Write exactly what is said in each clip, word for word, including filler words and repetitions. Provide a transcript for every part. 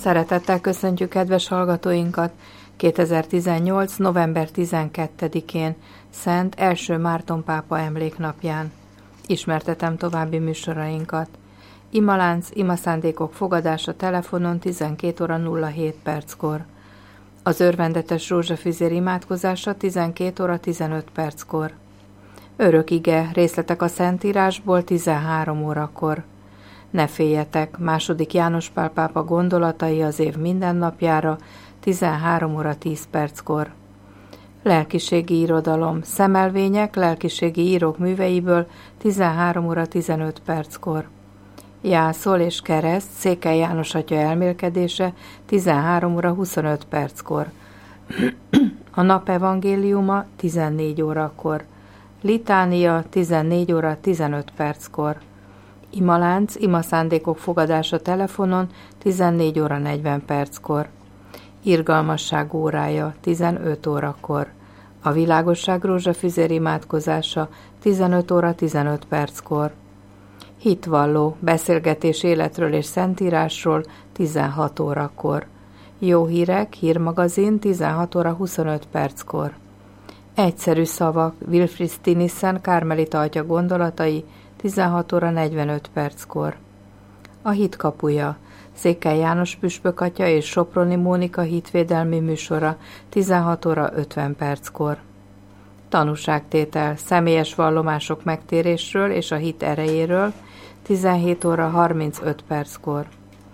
Szeretettel köszöntjük kedves hallgatóinkat kétezer-tizennyolc. november tizenkettedikén, Szent Első Márton pápa emléknapján. Ismertetem további műsorainkat. Imalánc, imaszándékok fogadása telefonon tizenkét óra nulla hét perckor. Az örvendetes rózsafüzér imádkozása tizenkét óra tizenöt perckor. Örök ige, részletek a Szentírásból tizenhárom órakor. Ne féljetek, második János Pál pápa gondolatai az év mindennapjára tizenhárom óra tíz perckor. Lelkiségi irodalom, szemelvények, lelkiségi írók műveiből tizenhárom óra tizenöt perckor. Jászol és kereszt, Székely János atya elmélkedése tizenhárom óra huszonöt perckor. A nap evangéliuma tizennégy órakor. Litánia tizennégy óra tizenöt perckor. Imalánc, imaszándékok fogadása telefonon tizennégy óra negyven perckor. Irgalmasság órája tizenöt órakor. A világosság rózsafüzér imádkozása tizenöt óra tizenöt perckor. Hitvalló, beszélgetés életről és szentírásról tizenhat órakor. Jó hírek, hírmagazin tizenhat óra huszonöt perckor. Egyszerű szavak, Wilfrid Stinissen Kármelita atya gondolatai tizenhat óra negyvenöt perckor. A hit kapuja, Székely János püspök atya és Soproni Mónika hitvédelmi műsora tizenhat óra ötven perckor. Tanúságtétel, személyes vallomások megtérésről és a hit erejéről tizenhét óra harmincöt perckor.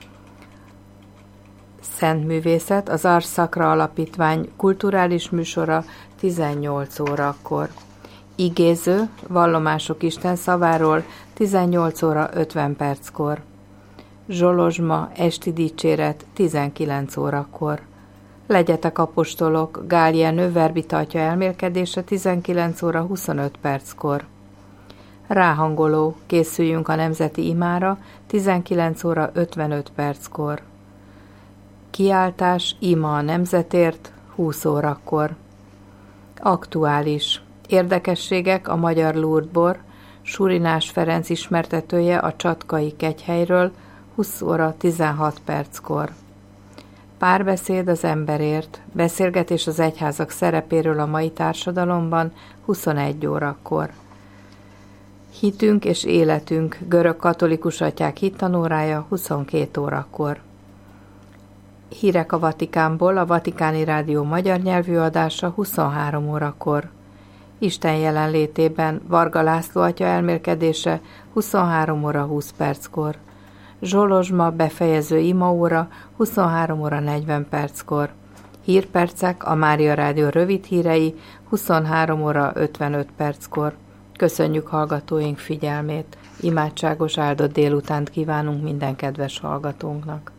Szent művészet, az Ars Sacra alapítvány kulturális műsora tizennyolc órakor. Igéző, vallomások Isten szaváról tizennyolc óra ötven perckor. Zsolozsma, esti dicséret tizenkilenc órakor. Legyetek apostolok, Gál Jenő Verbita atya elmélkedése tizenkilenc óra huszonöt perckor. Ráhangoló, készüljünk a nemzeti imára tizenkilenc óra ötvenöt perckor. Kiáltás, ima a nemzetért húsz órakor. Aktuális. Érdekességek a magyar Lourdesból, Surinás Ferenc ismertetője a Csatkai kegyhelyről húsz óra tizenhat perckor. Párbeszéd az emberért, beszélgetés az egyházak szerepéről a mai társadalomban huszonegy órakor. Hitünk és életünk, görög katolikus atyák hittanórája huszonkét órakor. Hírek a Vatikánból, a Vatikáni Rádió magyar nyelvű adása huszonhárom órakor. Isten jelenlétében Varga László atya elmélkedése huszonhárom óra húsz perckor. Zsolozsma befejező imaóra huszonhárom óra negyven perckor. Hírpercek, a Mária Rádió rövid hírei huszonhárom óra ötvenöt perckor. Köszönjük hallgatóink figyelmét, imádságos áldott délutánt kívánunk minden kedves hallgatónknak.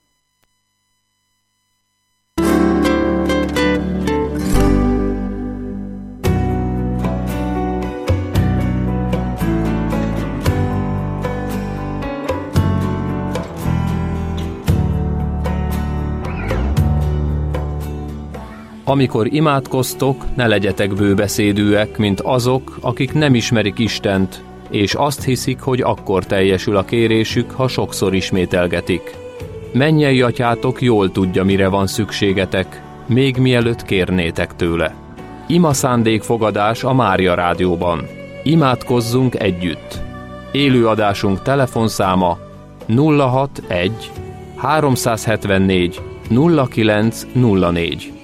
Amikor imádkoztok, ne legyetek bőbeszédűek, mint azok, akik nem ismerik Istent, és azt hiszik, hogy akkor teljesül a kérésük, ha sokszor ismételgetik. Mennyei atyátok jól tudja, mire van szükségetek, még mielőtt kérnétek tőle. Ima szándékfogadás a Mária Rádióban. Imádkozzunk együtt. Élőadásunk telefonszáma nulla hatvanegy háromszázhetvennégy nulla kilenc nulla négy.